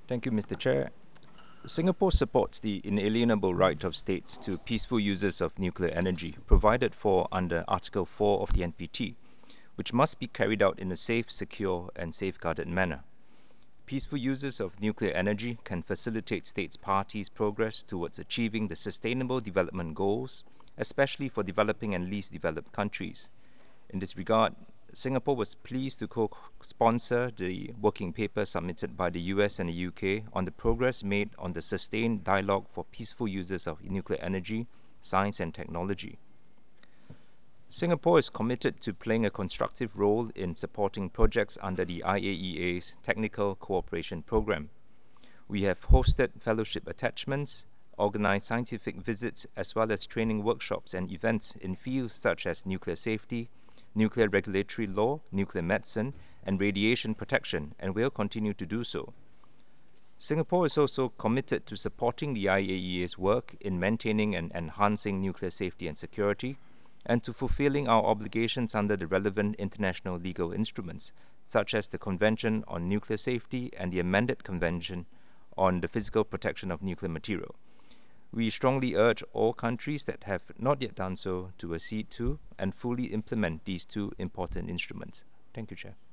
Thank you, Mr. Chair. Singapore supports the inalienable right of states to peaceful uses of nuclear energy provided for under Article 4 of the NPT, which must be carried out in a safe, secure, and safeguarded manner. Peaceful uses of nuclear energy can facilitate states' parties' progress towards achieving the Sustainable Development Goals, especially for developing and least developed countries. In this regard, Singapore was pleased to co-sponsor the working paper submitted by the US and the UK on the progress made on the sustained dialogue for peaceful uses of nuclear energy, science and technology. Singapore is committed to playing a constructive role in supporting projects under the IAEA's Technical Cooperation Programme. We have hosted fellowship attachments, organized scientific visits, as well as training workshops and events in fields such as nuclear safety, nuclear regulatory law, nuclear medicine, and radiation protection, and will continue to do so. Singapore is also committed to supporting the IAEA's work in maintaining and enhancing nuclear safety and security, and to fulfilling our obligations under the relevant international legal instruments, such as the Convention on Nuclear Safety and the amended Convention on the Physical Protection of Nuclear Material. We strongly urge all countries that have not yet done so to accede to and fully implement these two important instruments. Thank you, Chair.